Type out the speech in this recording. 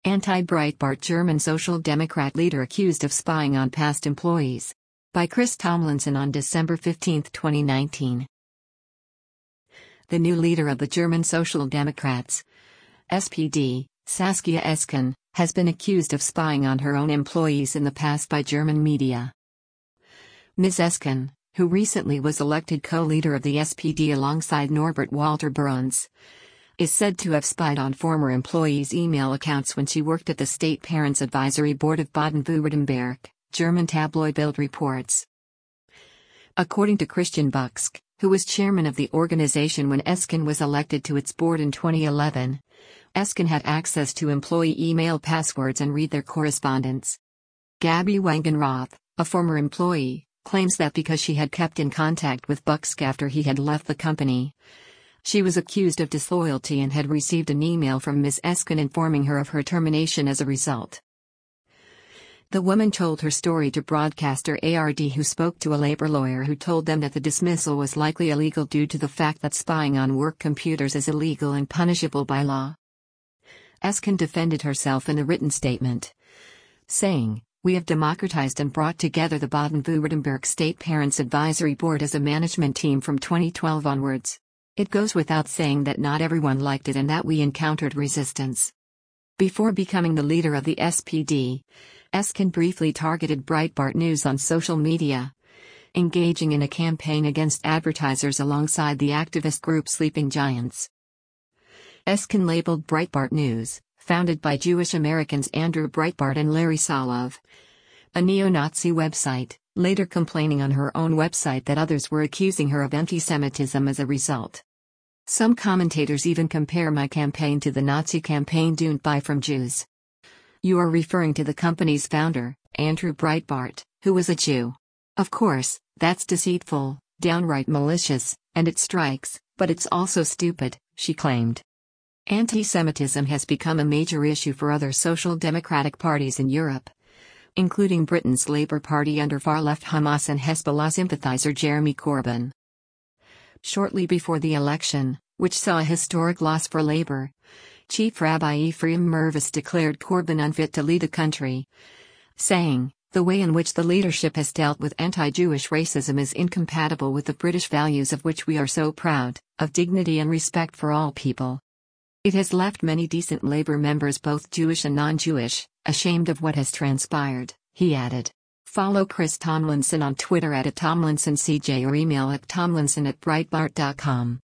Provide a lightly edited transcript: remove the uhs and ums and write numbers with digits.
Anti-Breitbart German Social Democrat leader accused of spying on past employees. By Chris Tomlinson on December 15, 2019. The new leader of the German Social Democrats, SPD, Saskia Esken, has been accused of spying on her own employees in the past by German media. Ms. Esken, who recently was elected co-leader of the SPD alongside Norbert Walter Bruns, is said to have spied on former employees' email accounts when she worked at the State Parents Advisory Board of Baden-Württemberg, German tabloid Bild reports. According to Christian Buchsk, who was chairman of the organization when Esken was elected to its board in 2011, Esken had access to employee email passwords and read their correspondence. Gabby Wangenroth, a former employee, claims that because she had kept in contact with Buchsk after he had left the company, she was accused of disloyalty and had received an email from Ms. Esken informing her of her termination as a result. The woman told her story to broadcaster ARD, who spoke to a labor lawyer who told them that the dismissal was likely illegal due to the fact that spying on work computers is illegal and punishable by law. Esken defended herself in a written statement, saying, "We have democratized and brought together the Baden-Württemberg State Parents Advisory Board as a management team from 2012 onwards. It goes without saying that not everyone liked it and that we encountered resistance." Before becoming the leader of the SPD, Esken briefly targeted Breitbart News on social media, engaging in a campaign against advertisers alongside the activist group Sleeping Giants. Esken labeled Breitbart News, founded by Jewish Americans Andrew Breitbart and Larry Solov, a neo-Nazi website, later complaining on her own website that others were accusing her of anti-Semitism as a result. Some commentators even compare my campaign to the Nazi campaign Don't Buy from Jews. You are referring to the company's founder, Andrew Breitbart, who was a Jew. Of course, that's deceitful, downright malicious, and it strikes, but it's also stupid, she claimed. Anti-Semitism has become a major issue for other social democratic parties in Europe, including Britain's Labour Party under far-left Hamas and Hezbollah sympathizer Jeremy Corbyn. Shortly before the election, which saw a historic loss for Labour, Chief Rabbi Ephraim Mervis declared Corbyn unfit to lead the country, saying, "The way in which the leadership has dealt with anti-Jewish racism is incompatible with the British values of which we are so proud, of dignity and respect for all people. It has left many decent Labour members, both Jewish and non-Jewish, ashamed of what has transpired," he added. Follow Chris Tomlinson on Twitter @TomlinsonCJ or email at tomlinson@breitbart.com.